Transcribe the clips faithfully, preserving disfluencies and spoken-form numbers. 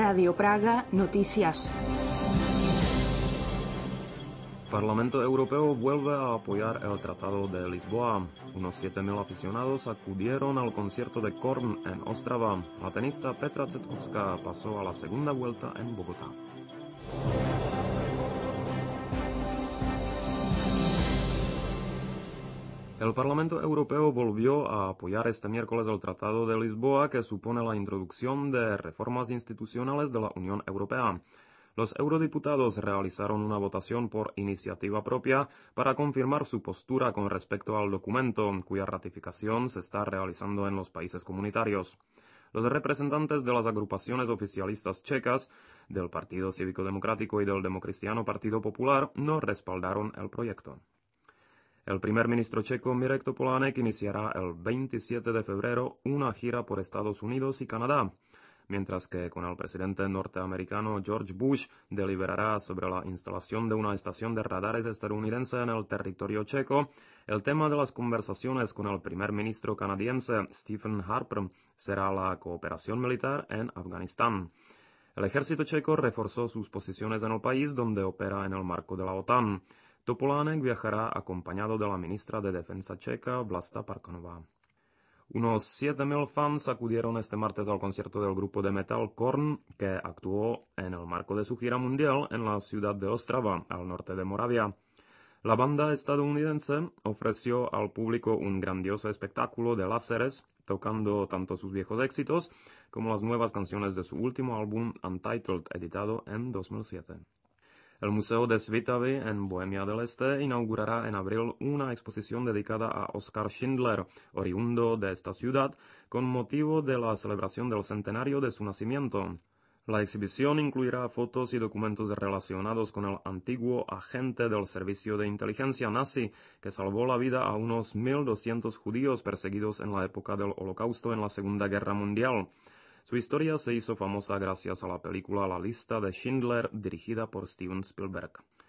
Radio Praga, noticias. Parlamento Europeo vuelve a apoyar el Tratado de Lisboa. Unos siete mil aficionados acudieron al concierto de Korn en Ostrava. La tenista Petra Cetkovská pasó a la segunda vuelta en Bogotá. El Parlamento Europeo volvió a apoyar este miércoles el Tratado de Lisboa, que supone la introducción de reformas institucionales de la Unión Europea. Los eurodiputados realizaron una votación por iniciativa propia para confirmar su postura con respecto al documento, cuya ratificación se está realizando en los países comunitarios. Los representantes de las agrupaciones oficialistas checas, del Partido Cívico Democrático y del Democristiano Partido Popular no respaldaron el proyecto. El primer ministro checo Mirek Topolánek iniciará el veintisiete de febrero una gira por Estados Unidos y Canadá, mientras que con el presidente norteamericano George Bush deliberará sobre la instalación de una estación de radares estadounidense en el territorio checo. El tema de las conversaciones con el primer ministro canadiense Stephen Harper será la cooperación militar en Afganistán. El ejército checo reforzó sus posiciones en el país, donde opera en el marco de la OTAN. Topolánek viajará acompañado de la ministra de Defensa checa Vlasta Parkanová. Unos siete mil fans acudieron este martes al concierto del grupo de metal Korn, que actuó en el marco de su gira mundial en la ciudad de Ostrava, al norte de Moravia. La banda estadounidense ofreció al público un grandioso espectáculo de láseres, tocando tanto sus viejos éxitos como las nuevas canciones de su último álbum Untitled, editado en dos mil siete. El Museo de Svitavy en Bohemia del Este inaugurará en abril una exposición dedicada a Oskar Schindler, oriundo de esta ciudad, con motivo de la celebración del centenario de su nacimiento. La exhibición incluirá fotos y documentos relacionados con el antiguo agente del servicio de inteligencia nazi que salvó la vida a unos mil doscientos judíos perseguidos en la época del Holocausto en la Segunda Guerra Mundial. Su historia se hizo famosa gracias a la película La lista de Schindler, dirigida por Steven Spielberg.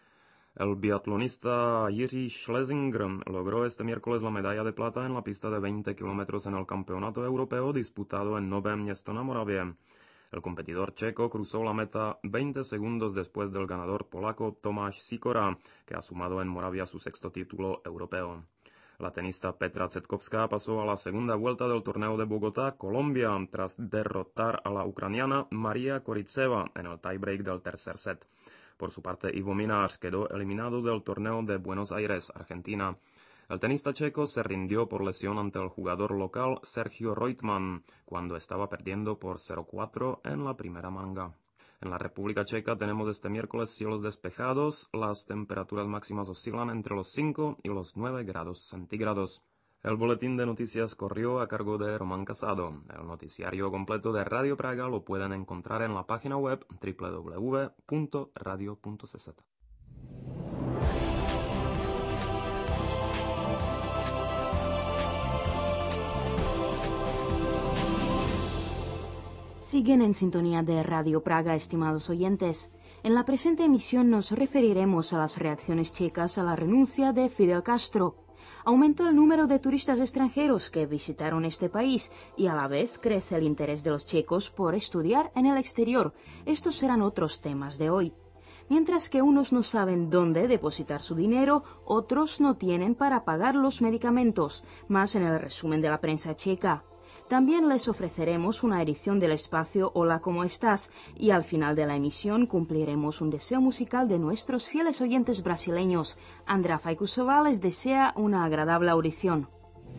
El biatlonista Jiří Schlesinger logró este miércoles la medalla de plata en la pista de veinte kilómetros en el Campeonato Europeo disputado en Nové Město na Moravě. El competidor checo cruzó la meta veinte segundos después del ganador polaco Tomáš Sikora, que ha sumado en Moravia su sexto título europeo. La tenista Petra Cetkovská pasó a la segunda vuelta del torneo de Bogotá, Colombia, tras derrotar a la ucraniana María Korytseva en el tiebreak del tercer set. Por su parte, Ivo Minář quedó eliminado del torneo de Buenos Aires, Argentina. El tenista checo se rindió por lesión ante el jugador local Sergio Reutemann, cuando estaba perdiendo por cero cuatro en la primera manga. En la República Checa tenemos este miércoles cielos despejados, las temperaturas máximas oscilan entre los cinco y los nueve grados centígrados. El boletín de noticias corrió a cargo de Román Casado. El noticiario completo de Radio Praga lo pueden encontrar en la página web doble u doble u doble u punto radio punto c z. Siguen en sintonía de Radio Praga, estimados oyentes. En la presente emisión nos referiremos a las reacciones checas a la renuncia de Fidel Castro. Aumentó el número de turistas extranjeros que visitaron este país y a la vez crece el interés de los checos por estudiar en el exterior. Estos serán otros temas de hoy. Mientras que unos no saben dónde depositar su dinero, otros no tienen para pagar los medicamentos. Más en el resumen de la prensa checa. También les ofreceremos una edición del espacio Hola, ¿cómo estás? Y al final de la emisión cumpliremos un deseo musical de nuestros fieles oyentes brasileños. Andrea Faikusova les desea una agradable audición.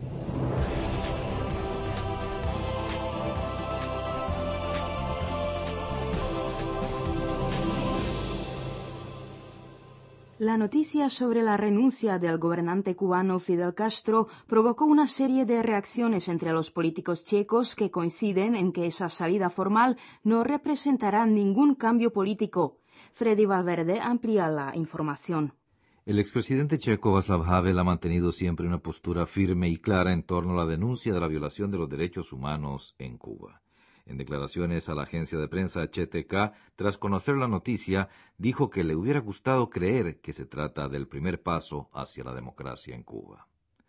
La noticia sobre la renuncia del gobernante cubano Fidel Castro provocó una serie de reacciones entre los políticos checos que coinciden en que esa salida formal no representará ningún cambio político. Freddy Valverde amplía la información. El expresidente checo Václav Havel ha mantenido siempre una postura firme y clara en torno a la denuncia de la violación de los derechos humanos en Cuba. En declaraciones a la agencia de prensa H T K, tras conocer la noticia, dijo que le hubiera gustado creer que se trata del primer paso hacia la democracia en Cuba.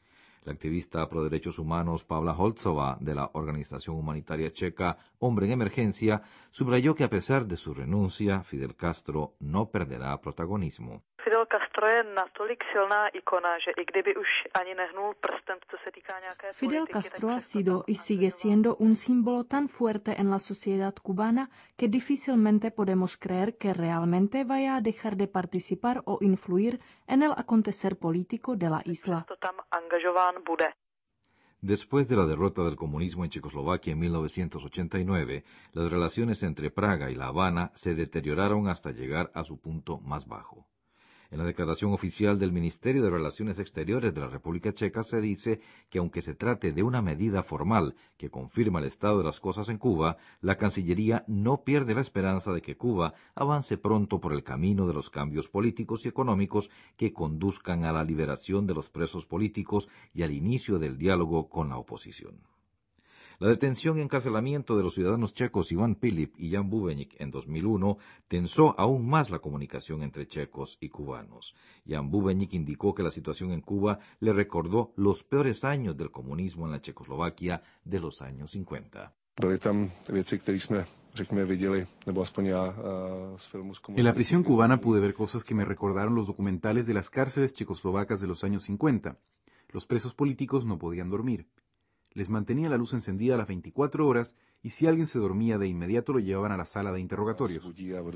La activista pro derechos humanos Pavla Holcová, de la organización humanitaria checa Hombre en Emergencia, subrayó que a pesar de su renuncia, Fidel Castro no perderá protagonismo. Fidel Castro je natolik silná ikona, že i kdyby už ani nehnul prstem, co se týká nějaké Fidel Castro ha sido y sigue siendo un símbolo tan fuerte en la sociedad cubana que difícilmente podemos creer que realmente vaya a dejar de participar o influir en el acontecer político de la isla. tam angažován bude. Después de la derrota del comunismo en Checoslovaquia en mil novecientos ochenta y nueve, las relaciones entre Praga y La Habana se deterioraron hasta llegar a su punto más bajo. En la declaración oficial del Ministerio de Relaciones Exteriores de la República Checa se dice que aunque se trate de una medida formal que confirma el estado de las cosas en Cuba, la Cancillería no pierde la esperanza de que Cuba avance pronto por el camino de los cambios políticos y económicos que conduzcan a la liberación de los presos políticos y al inicio del diálogo con la oposición. La detención y encarcelamiento de los ciudadanos checos Ivan Pilip y Jan Bubeník en dos mil uno tensó aún más la comunicación entre checos y cubanos. Jan Bubeník indicó que la situación en Cuba le recordó los peores años del comunismo en la Checoslovaquia de los años cincuenta. En la prisión cubana pude ver cosas que me recordaron los documentales de las cárceles checoslovacas de los años cincuenta. Los presos políticos no podían dormir. Les mantenía la luz encendida a las veinticuatro horas y si alguien se dormía de inmediato lo llevaban a la sala de interrogatorios.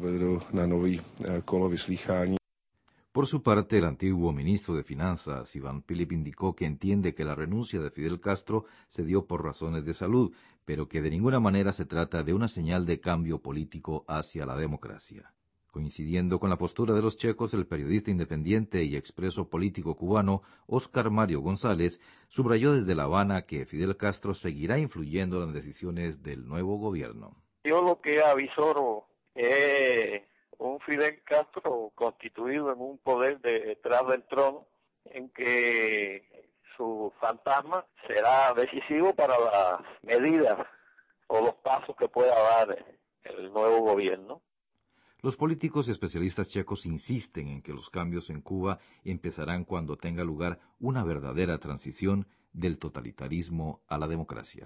Por su parte, el antiguo ministro de Finanzas, Ivan Pilip, indicó que entiende que la renuncia de Fidel Castro se dio por razones de salud, pero que de ninguna manera se trata de una señal de cambio político hacia la democracia. Coincidiendo con la postura de los checos, el periodista independiente y expreso político cubano Óscar Mario González subrayó desde La Habana que Fidel Castro seguirá influyendo en las decisiones del nuevo gobierno. Yo lo que avisoro es un Fidel Castro constituido en un poder detrás del trono, en que su fantasma será decisivo para las medidas o los pasos que pueda dar el nuevo gobierno. Los políticos y especialistas checos insisten en que los cambios en Cuba empezarán cuando tenga lugar una verdadera transición del totalitarismo a la democracia.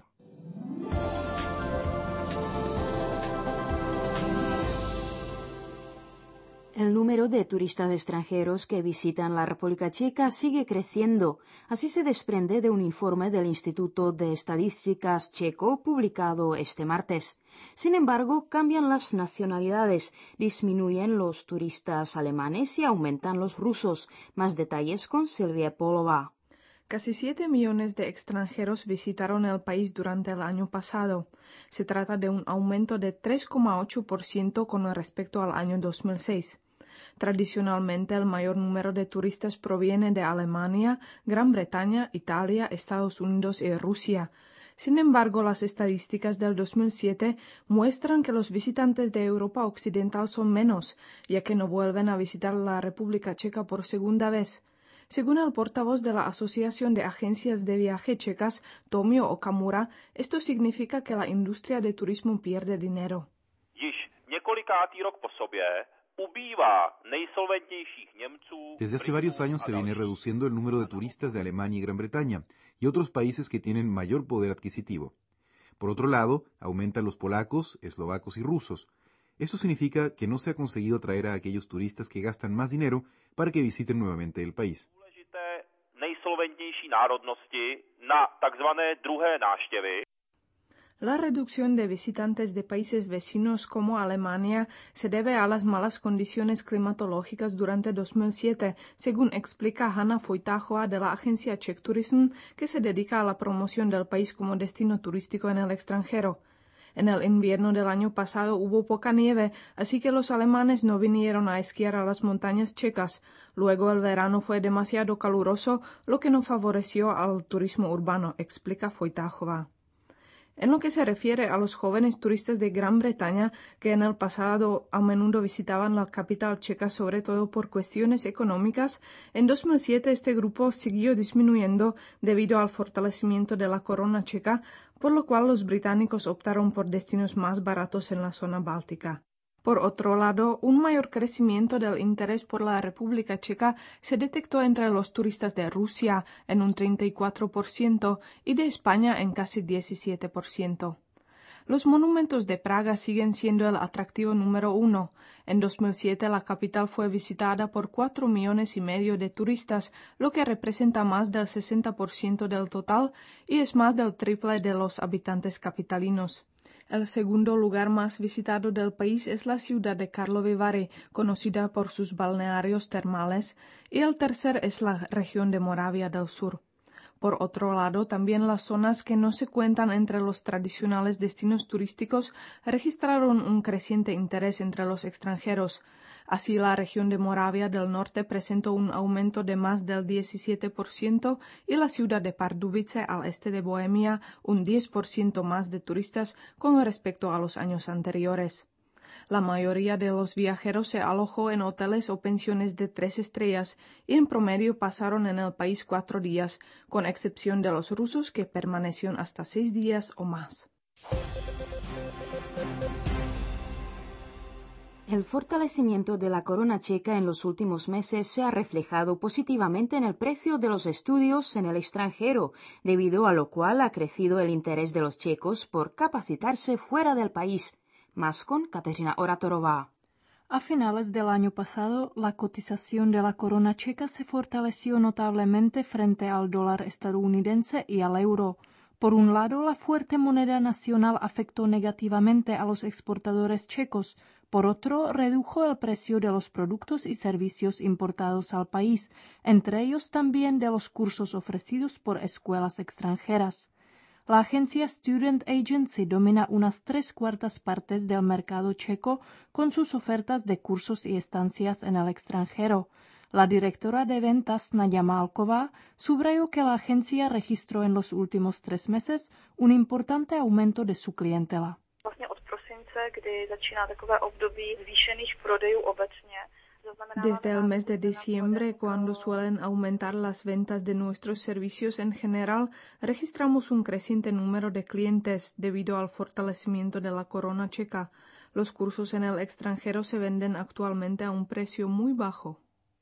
El número de turistas extranjeros que visitan la República Checa sigue creciendo. Así se desprende de un informe del Instituto de Estadísticas checo publicado este martes. Sin embargo, cambian las nacionalidades, disminuyen los turistas alemanes y aumentan los rusos. Más detalles con Silvia Polova. Casi siete millones de extranjeros visitaron el país durante el año pasado. Se trata de un aumento de tres coma ocho por ciento con respecto al año dos mil seis. Tradicionalmente, el mayor número de turistas proviene de Alemania, Gran Bretaña, Italia, Estados Unidos y Rusia. Sin embargo, las estadísticas del dos mil siete muestran que los visitantes de Europa Occidental son menos, ya que no vuelven a visitar la República Checa por segunda vez. Según el portavoz de la Asociación de Agencias de Viaje Checas, Tomio Okamura, esto significa que la industria de turismo pierde dinero. Desde hace varios años se viene reduciendo el número de turistas de Alemania y Gran Bretaña y otros países que tienen mayor poder adquisitivo. Por otro lado, aumentan los polacos, eslovacos y rusos. Eso significa que no se ha conseguido atraer a aquellos turistas que gastan más dinero para que visiten nuevamente el país. La reducción de visitantes de países vecinos como Alemania se debe a las malas condiciones climatológicas durante dos mil siete, según explica Hanna Vojtáchová de la agencia Czech Tourism, que se dedica a la promoción del país como destino turístico en el extranjero. En el invierno del año pasado hubo poca nieve, así que los alemanes no vinieron a esquiar a las montañas checas. Luego el verano fue demasiado caluroso, lo que no favoreció al turismo urbano, explica Vojtáchová. En lo que se refiere a los jóvenes turistas de Gran Bretaña, que en el pasado a menudo visitaban la capital checa sobre todo por cuestiones económicas, en dos mil siete este grupo siguió disminuyendo debido al fortalecimiento de la corona checa, por lo cual los británicos optaron por destinos más baratos en la zona báltica. Por otro lado, un mayor crecimiento del interés por la República Checa se detectó entre los turistas de Rusia en un treinta y cuatro por ciento y de España en casi diecisiete por ciento. Los monumentos de Praga siguen siendo el atractivo número uno. En dos mil siete la capital fue visitada por cuatro millones y medio de turistas, lo que representa más del sesenta por ciento del total y es más del triple de los habitantes capitalinos. El segundo lugar más visitado del país es la ciudad de Karlovy Vary, conocida por sus balnearios termales, y el tercer es la región de Moravia del Sur. Por otro lado, también las zonas que no se cuentan entre los tradicionales destinos turísticos registraron un creciente interés entre los extranjeros. Así, la región de Moravia del Norte presentó un aumento de más del diecisiete por ciento y la ciudad de Pardubice al este de Bohemia un diez por ciento más de turistas con respecto a los años anteriores. La mayoría de los viajeros se alojó en hoteles o pensiones de tres estrellas y en promedio pasaron en el país cuatro días, con excepción de los rusos que permanecieron hasta seis días o más. El fortalecimiento de la corona checa en los últimos meses se ha reflejado positivamente en el precio de los estudios en el extranjero, debido a lo cual ha crecido el interés de los checos por capacitarse fuera del país. Más con Kateřina Oratorová. A finales del año pasado, la cotización de la corona checa se fortaleció notablemente frente al dólar estadounidense y al euro. Por un lado, la fuerte moneda nacional afectó negativamente a los exportadores checos. Por otro, redujo el precio de los productos y servicios importados al país, entre ellos también de los cursos ofrecidos por escuelas extranjeras. La agencia Student Agency domina unas tres cuartas partes del mercado checo con sus ofertas de cursos y estancias en el extranjero. La directora de ventas, Nadia Malková, subrayó que la agencia registró en los últimos tres meses un importante aumento de su clientela. Desde el mes de diciembre, cuando suelen aumentar las ventas de nuestros servicios en general, registramos un creciente número de clientes debido al fortalecimiento de la corona checa. Los cursos en el extranjero se venden actualmente a un precio muy bajo.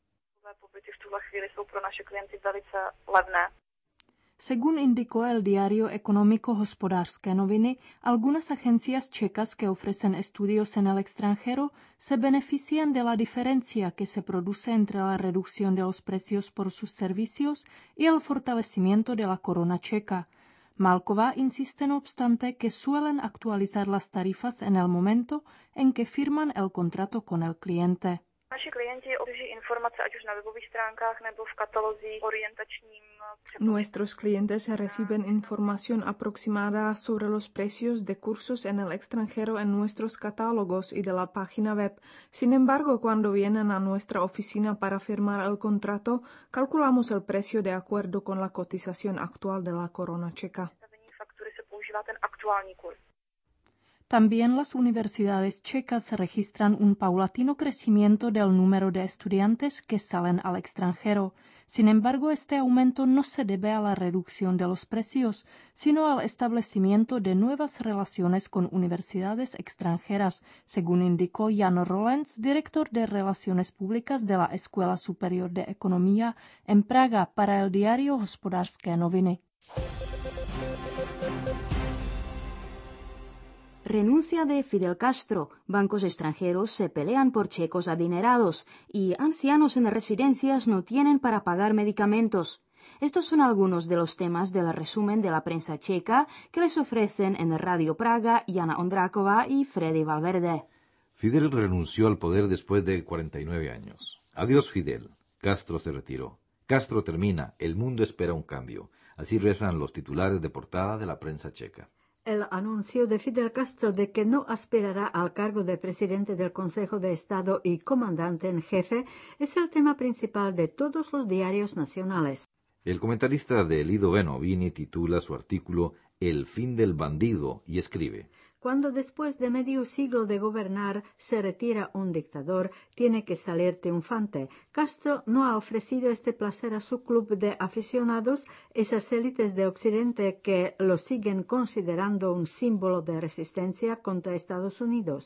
Según indicó el diario económico Hospodářské noviny, algunas agencias checas que ofrecen estudios en el extranjero se benefician de la diferencia que se produce entre la reducción de los precios por sus servicios y el fortalecimiento de la corona checa. Malková insiste no obstante que suelen actualizar las tarifas en el momento en que firman el contrato con el cliente. Nuestros clientes reciben información aproximada sobre los precios de cursos en el extranjero en nuestros catálogos y de la página web. Sin embargo, cuando vienen a nuestra oficina para firmar el contrato, calculamos el precio de acuerdo con la cotización actual de la corona checa. También las universidades checas registran un paulatino crecimiento del número de estudiantes que salen al extranjero. Sin embargo, este aumento no se debe a la reducción de los precios, sino al establecimiento de nuevas relaciones con universidades extranjeras, según indicó Jan Rollens, director de Relaciones Públicas de la Escuela Superior de Economía en Praga, para el diario Hospodářské noviny. Renuncia de Fidel Castro. Bancos extranjeros se pelean por checos adinerados y ancianos en residencias no tienen para pagar medicamentos. Estos son algunos de los temas del resumen de la prensa checa que les ofrecen en Radio Praga Jana Ondráková y Freddy Valverde. Fidel renunció al poder después de cuarenta y nueve años. Adiós, Fidel. Castro se retiró. Castro termina. El mundo espera un cambio. Así rezan los titulares de portada de la prensa checa. El anuncio de Fidel Castro de que no aspirará al cargo de presidente del Consejo de Estado y comandante en jefe es el tema principal de todos los diarios nacionales. El comentarista de Lido Benovini titula su artículo El fin del bandido y escribe: Cuando después de medio siglo de gobernar se retira un dictador, tiene que salir triunfante. Castro no ha ofrecido este placer a su club de aficionados, esas élites de Occidente que lo siguen considerando un símbolo de resistencia contra Estados Unidos.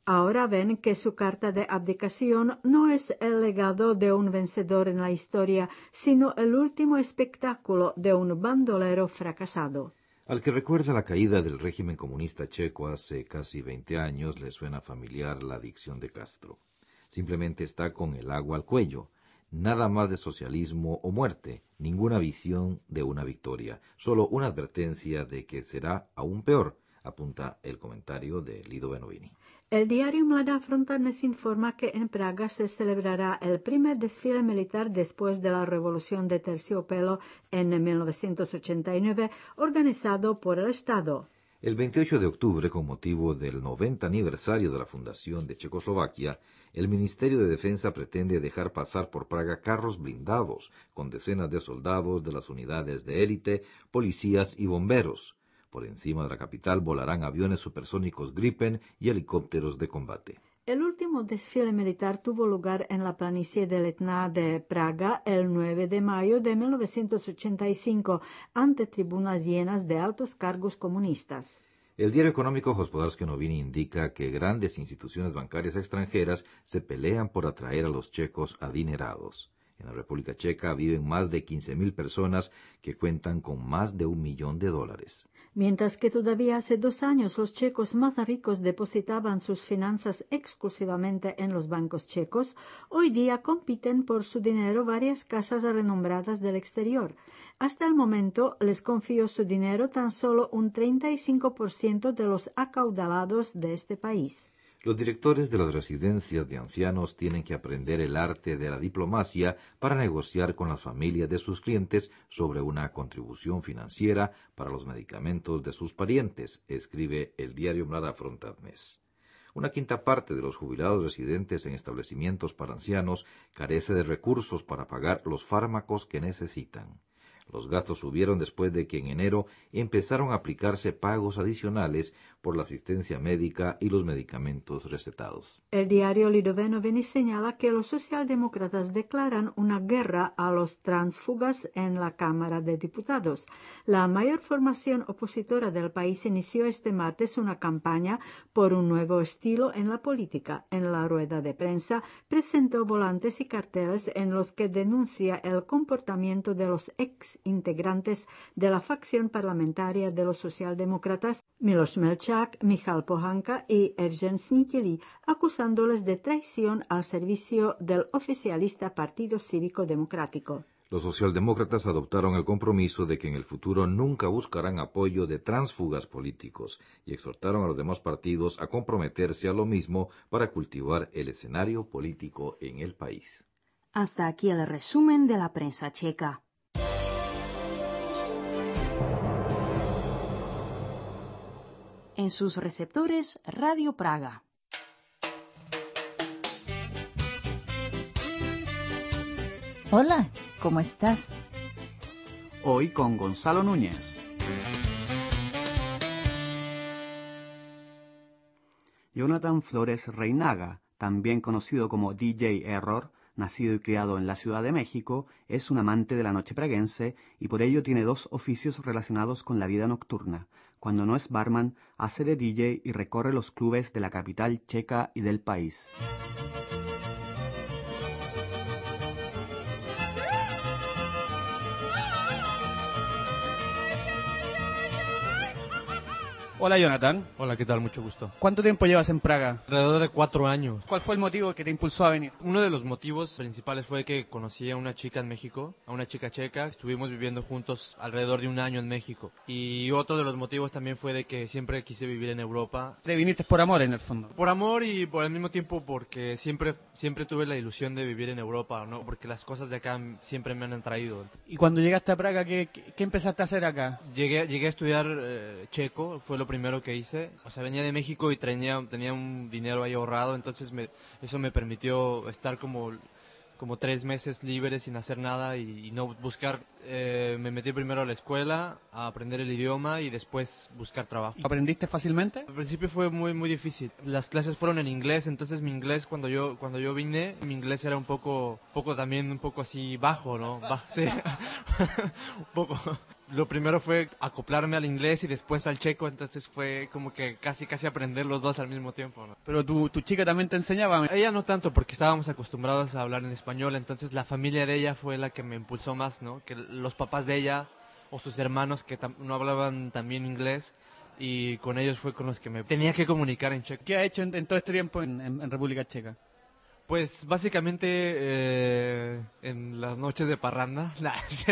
Ahora ven que su carta de abdicación no es el legado de un vencedor en la historia, sino el último espectáculo de un bandolero fracasado. Al que recuerda la caída del régimen comunista checo hace casi veinte años, le suena familiar la dicción de Castro. Simplemente está con el agua al cuello. Nada más de socialismo o muerte, ninguna visión de una victoria, solo una advertencia de que será aún peor, apunta el comentario de Lido Benovini. El diario Mladá Fronta nos informa que en Praga se celebrará el primer desfile militar después de la Revolución de Terciopelo en mil novecientos ochenta y nueve, organizado por el Estado. El veintiocho de octubre, con motivo del noventa aniversario de la fundación de Checoslovaquia, el Ministerio de Defensa pretende dejar pasar por Praga carros blindados con decenas de soldados de las unidades de élite, policías y bomberos. Por encima de la capital volarán aviones supersónicos Gripen y helicópteros de combate. El último desfile militar tuvo lugar en la planicie de Letná de Praga el nueve de mayo de mil novecientos ochenta y cinco, ante tribunas llenas de altos cargos comunistas. El diario económico Hospodarsky Noviny indica que grandes instituciones bancarias extranjeras se pelean por atraer a los checos adinerados. En la República Checa viven más de quince mil personas que cuentan con más de un millón de dólares. Mientras que todavía hace dos años los checos más ricos depositaban sus finanzas exclusivamente en los bancos checos, hoy día compiten por su dinero varias casas renombradas del exterior. Hasta el momento les confió su dinero tan solo un treinta y cinco por ciento de los acaudalados de este país. Los directores de las residencias de ancianos tienen que aprender el arte de la diplomacia para negociar con las familias de sus clientes sobre una contribución financiera para los medicamentos de sus parientes, escribe el diario Mladá Fronta Dnes. Una quinta parte de los jubilados residentes en establecimientos para ancianos carece de recursos para pagar los fármacos que necesitan. Los gastos subieron después de que en enero empezaron a aplicarse pagos adicionales por la asistencia médica y los medicamentos recetados. El diario Lido Benovini señala que los socialdemócratas declaran una guerra a los tránsfugas en la Cámara de Diputados. La mayor formación opositora del país inició este martes una campaña por un nuevo estilo en la política. En la rueda de prensa presentó volantes y carteles en los que denuncia el comportamiento de los ex integrantes de la facción parlamentaria de los socialdemócratas, Miloš Melčák, Michal Pohanka y Evžen Snitili, acusándoles de traición al servicio del oficialista Partido Cívico Democrático. Los socialdemócratas adoptaron el compromiso de que en el futuro nunca buscarán apoyo de tránsfugas políticos y exhortaron a los demás partidos a comprometerse a lo mismo para cultivar el escenario político en el país. Hasta aquí el resumen de la prensa checa. En sus receptores, Radio Praga. Hola, ¿cómo estás? Hoy con Gonzalo Núñez. Jonathan Flores Reinaga, también conocido como D J Error, nacido y criado en la Ciudad de México, es un amante de la noche praguense y por ello tiene dos oficios relacionados con la vida nocturna. Cuando no es barman, hace de D J y recorre los clubes de la capital checa y del país. Hola, Jonathan. Hola, ¿qué tal? Mucho gusto. ¿Cuánto tiempo llevas en Praga? Alrededor de cuatro años. ¿Cuál fue el motivo que te impulsó a venir? Uno de los motivos principales fue que conocí a una chica en México, a una chica checa. Estuvimos viviendo juntos alrededor de un año en México. Y otro de los motivos también fue de que siempre quise vivir en Europa. ¿Te viniste por amor, en el fondo? Por amor y por el mismo tiempo porque siempre, siempre tuve la ilusión de vivir en Europa, ¿no? Porque las cosas de acá siempre me han atraído. ¿Y cuando llegaste a Praga, qué, qué empezaste a hacer acá? Llegué, llegué a estudiar eh, checo, fue lo primero que hice. O sea, venía de México y tenía, tenía un dinero ahí ahorrado, entonces me, eso me permitió estar como, como tres meses libre sin hacer nada y, y no buscar. Eh, me metí primero a la escuela a aprender el idioma y después buscar trabajo. ¿Aprendiste fácilmente? Al principio fue muy muy difícil. Las clases fueron en inglés, entonces mi inglés cuando yo cuando yo vine, mi inglés era un poco poco también un poco así bajo, ¿no? Bajo, sí. un poco. lo primero fue acoplarme al inglés y después al checo, entonces fue como que casi casi aprender los dos al mismo tiempo, ¿no? Pero tu, tu chica también te enseñaba. Ella no tanto, porque estábamos acostumbrados a hablar en español, entonces la familia de ella fue la que me impulsó más, ¿no? Que los papás de ella o sus hermanos que no hablaban también inglés, y con ellos fue con los que me tenía que comunicar en checo. ¿Qué ha hecho en, en todo este tiempo en, en, en República Checa? Pues básicamente eh, en las noches de parranda, nah,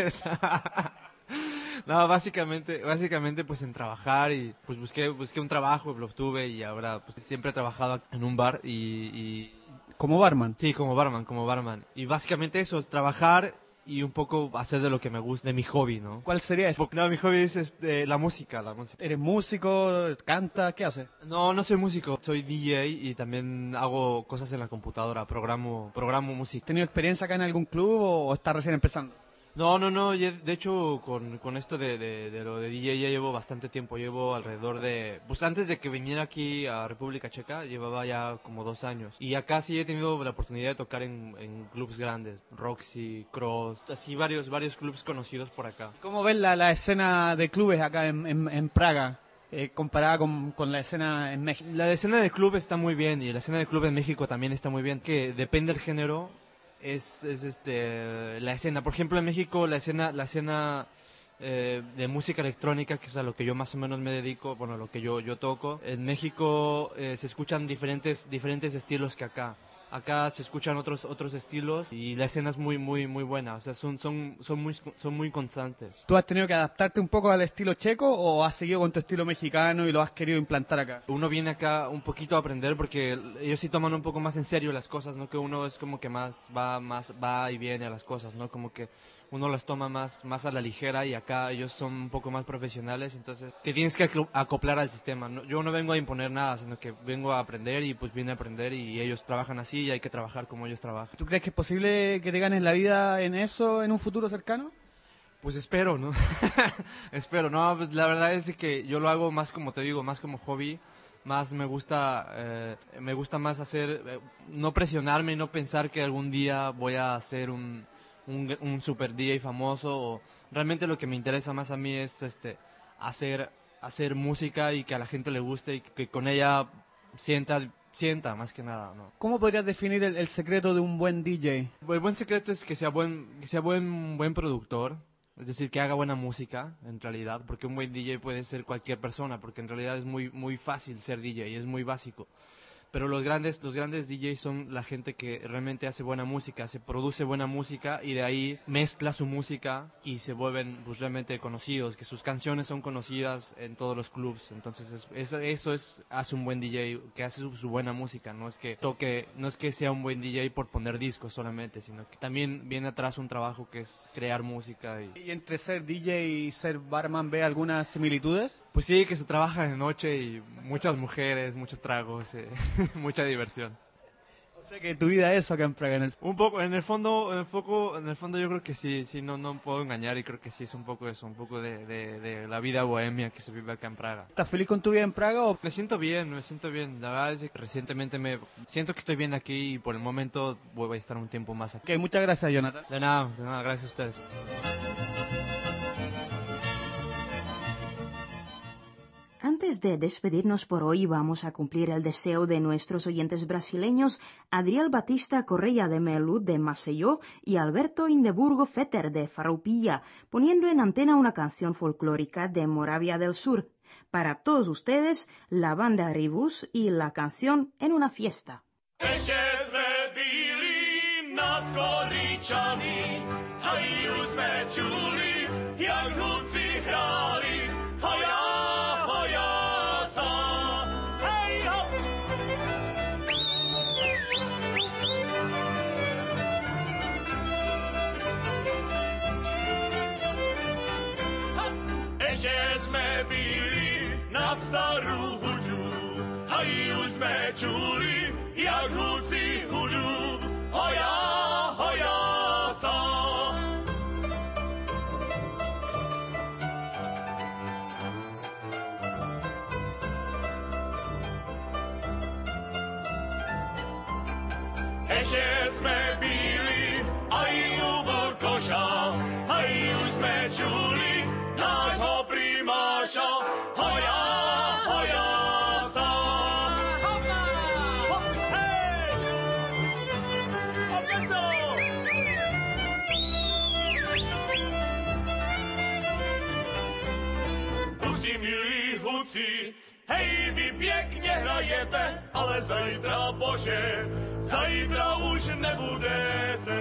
no, básicamente, básicamente pues en trabajar, y pues busqué, busqué un trabajo, lo obtuve, y ahora pues siempre he trabajado en un bar y, y... ¿Como barman? Sí, como barman, como barman. Y básicamente eso, trabajar y un poco hacer de lo que me gusta, de mi hobby, ¿no? ¿Cuál sería eso? No, mi hobby es este, la música, la música. ¿Eres músico? ¿Canta? ¿Qué haces? No, no soy músico, soy D J y también hago cosas en la computadora, programo, programo música. ¿Has tenido experiencia acá en algún club o estás recién empezando? No, no, no, de hecho con, con esto de, de, de lo de D J ya llevo bastante tiempo, llevo alrededor de... Pues antes de que viniera aquí a República Checa, llevaba ya como dos años. Y acá sí he tenido la oportunidad de tocar en, en clubs grandes, Roxy, Cross, así varios, varios clubs conocidos por acá. ¿Cómo ves la, la escena de clubes acá en, en, en Praga? Eh, comparada con, con la escena en México. La escena de club está muy bien, y la escena de club en México también está muy bien, que depende del género. Es, es este la escena, por ejemplo en México la escena la escena eh, de música electrónica, que es a lo que yo más o menos me dedico, bueno, a lo que yo yo toco. En México eh, se escuchan diferentes diferentes estilos que acá. Acá se escuchan otros otros estilos y la escena es muy muy muy buena, o sea, son son son muy son muy constantes. ¿Tú has tenido que adaptarte un poco al estilo checo o has seguido con tu estilo mexicano y lo has querido implantar acá? Uno viene acá un poquito a aprender, porque ellos sí toman un poco más en serio las cosas, ¿no? Que uno es como que más va más va y viene a las cosas, ¿no? Como que uno las toma más más a la ligera, y acá ellos son un poco más profesionales, entonces te tienes que acoplar al sistema, ¿no? Yo no vengo a imponer nada, sino que vengo a aprender, y pues vine a aprender, y ellos trabajan así y hay que trabajar como ellos trabajan. ¿Tú crees que es posible que te ganes la vida en eso en un futuro cercano? Pues espero, ¿no? Espero, no, pues la verdad es que yo lo hago más, como te digo, más como hobby. Más me gusta, eh, me gusta más hacer, eh, no presionarme y no pensar que algún día voy a hacer un, un, un super D J famoso. O realmente lo que me interesa más a mí es este hacer, hacer música y que a la gente le guste, y que con ella sienta, sienta más que nada, ¿no? ¿Cómo podrías definir el, el secreto de un buen D J? El buen secreto es que sea buen, que sea buen, buen productor. Es decir, que haga buena música, en realidad, porque un buen D J puede ser cualquier persona, porque en realidad es muy muy fácil ser D J, es muy básico. Pero los grandes los grandes D Js son la gente que realmente hace buena música, se produce buena música y de ahí mezcla su música y se vuelven pues, realmente conocidos, que sus canciones son conocidas en todos los clubs. Entonces es, eso, eso es hace un buen D J, que hace su, su buena música. No es que toque, no es que sea un buen D J por poner discos solamente, sino que también viene atrás un trabajo que es crear música. Y, ¿Y entre ser D J y ser barman ve algunas similitudes? Pues sí, que se trabaja de noche y muchas mujeres, muchos tragos. Eh. Mucha diversión. O sea que tu vida es eso acá en Praga, en el... Un poco, en el fondo, en el foco, en el fondo yo creo que sí, sí, no, no puedo engañar, y creo que sí es un poco eso, un poco de, de, de la vida bohemia que se vive acá en Praga. ¿Estás feliz con tu vida en Praga o...? Me siento bien, me siento bien, la verdad es que recientemente me siento que estoy bien aquí, y por el momento voy a estar un tiempo más aquí. Ok, muchas gracias, Jonathan. De nada, de nada, gracias a ustedes. Antes de despedirnos por hoy, vamos a cumplir el deseo de nuestros oyentes brasileños Adriel Batista Correia de Melu de Maceió y Alberto Indeburgo Fetter de Farroupilha, poniendo en antena una canción folclórica de Moravia del Sur. Para todos ustedes, la banda Rivus y la canción En una fiesta. Nad starú huďu, hajú sme čuli, jak húci huďu, hoja, hoja sa. Ešte sme byli, aj u vlkoša, hajú sme čuli, na Hoci, milí huci, hej, vy pěkně hrajete, ale zajtra, bože, zajtra už nebudete.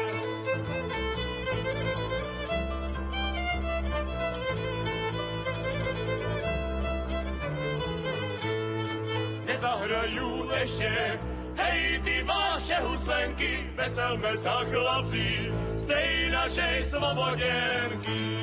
Nezahraju ještě, hej, ty vaše huslenky, veselme sa chlapci, z tej našej svoboděnky.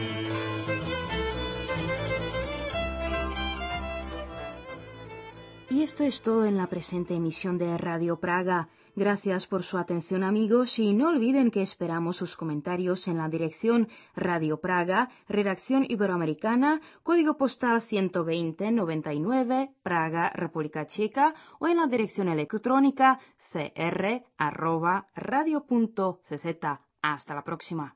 Y esto es todo en la presente emisión de Radio Praga. Gracias por su atención, amigos, y no olviden que esperamos sus comentarios en la dirección Radio Praga, Redacción Iberoamericana, código postal ciento veinte noventa y nueve, Praga, República Checa, o en la dirección electrónica c r arroba radio punto c z. Hasta la próxima.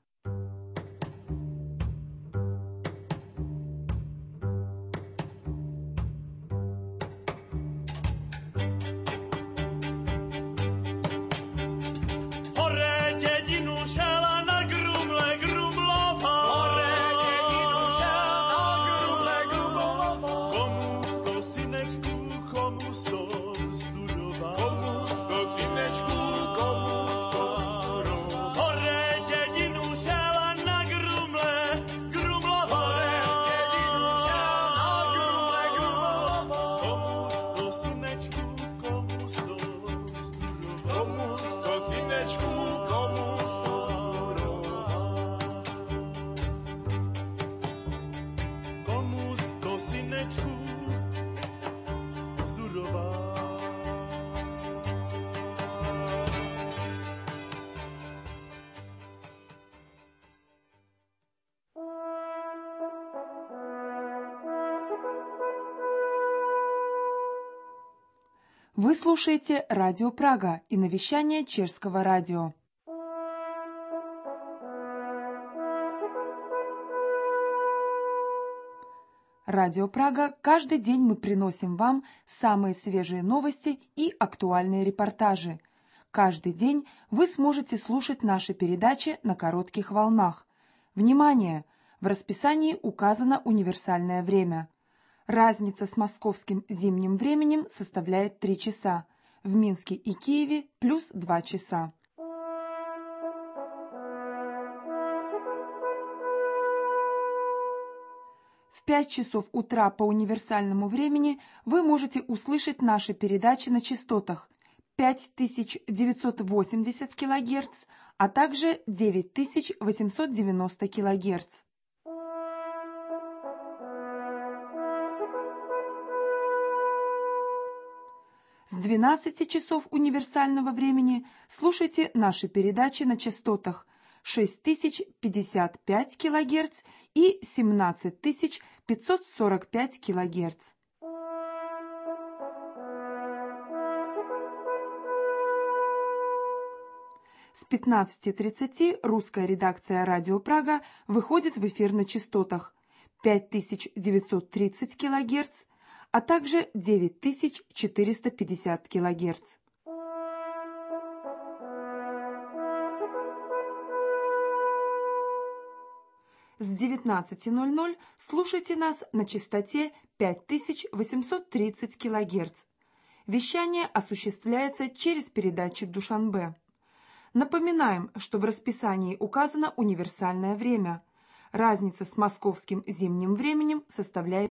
Вы слушаете Радио Прага и навещание Чешского радио. Радио Прага, каждый день мы приносим вам самые свежие новости и актуальные репортажи. Каждый день вы сможете слушать наши передачи на коротких волнах. Внимание! В расписании указано универсальное время. Разница с московским зимним временем составляет три часа. В Минске и Киеве плюс два часа. В пять часов утра по универсальному времени вы можете услышать наши передачи на частотах пять тысяч девятьсот восемьдесят килогерц, а также девять тысяч восемьсот девяносто килогерц. С двенадцати часов универсального времени слушайте наши передачи на частотах шесть тысяч пятьдесят пять килогерц и семнадцать тысяч пятьсот сорок пять килогерц. С пятнадцати тридцати русская редакция Радио Прага выходит в эфир на частотах пять тысяч девятьсот тридцать килогерц, а также девять тысяч четыреста пятьдесят килогерц. С девятнадцати ноль-ноль слушайте нас на частоте пять тысяч восемьсот тридцать килогерц. Вещание осуществляется через передатчик Душанбе. Напоминаем, что в расписании указано универсальное время. Разница с московским зимним временем составляет